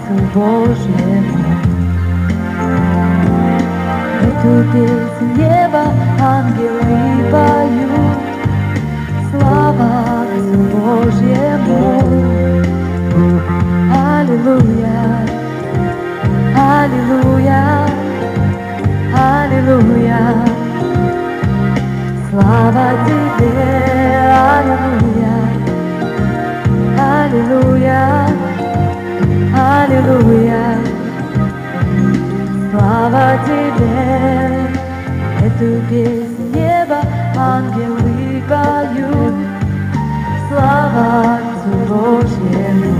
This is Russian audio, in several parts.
Божьему. Эту песнь неба ангелы поют, слава Отцу Божьему. Аллилуйя, аллилуйя, аллилуйя. Слава Тебе, аллилуйя, аллилуйя, аллилуйя. Слава Тебе, эту песнь неба ангелы поют, слава Отцу Божьему.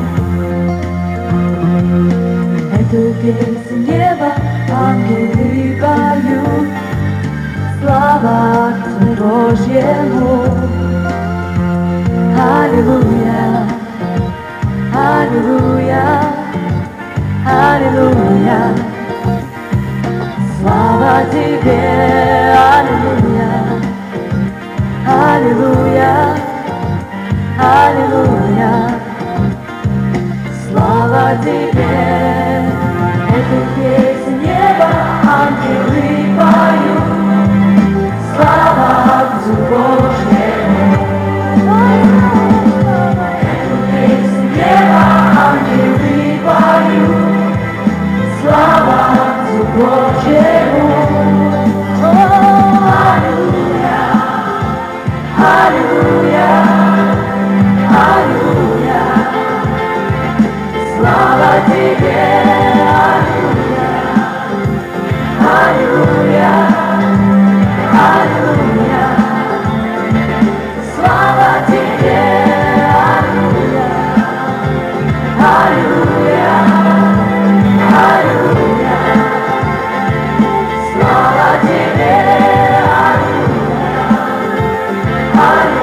Эту песнь неба ангелы поют, слава Отцу Божьему. Аллилуйя, аллилуйя, аллилуйя. Слава Тебе, аллилуйя, аллилуйя, аллилуйя. Слава Тебе, эту песнь неба ангелы поют, слава Отцу Божьему. Эту песнь неба ангелы поют, слава Отцу Божьему. Аллилуйя, аллилуйя, аллилуйя. Слава Тебе, аллилуйя, аллилуйя, аллилуйя. Слава Тебе, аллилуйя, аллилуйя, аллилуйя. Слава Тебе, аллилуйя, аллилуйя.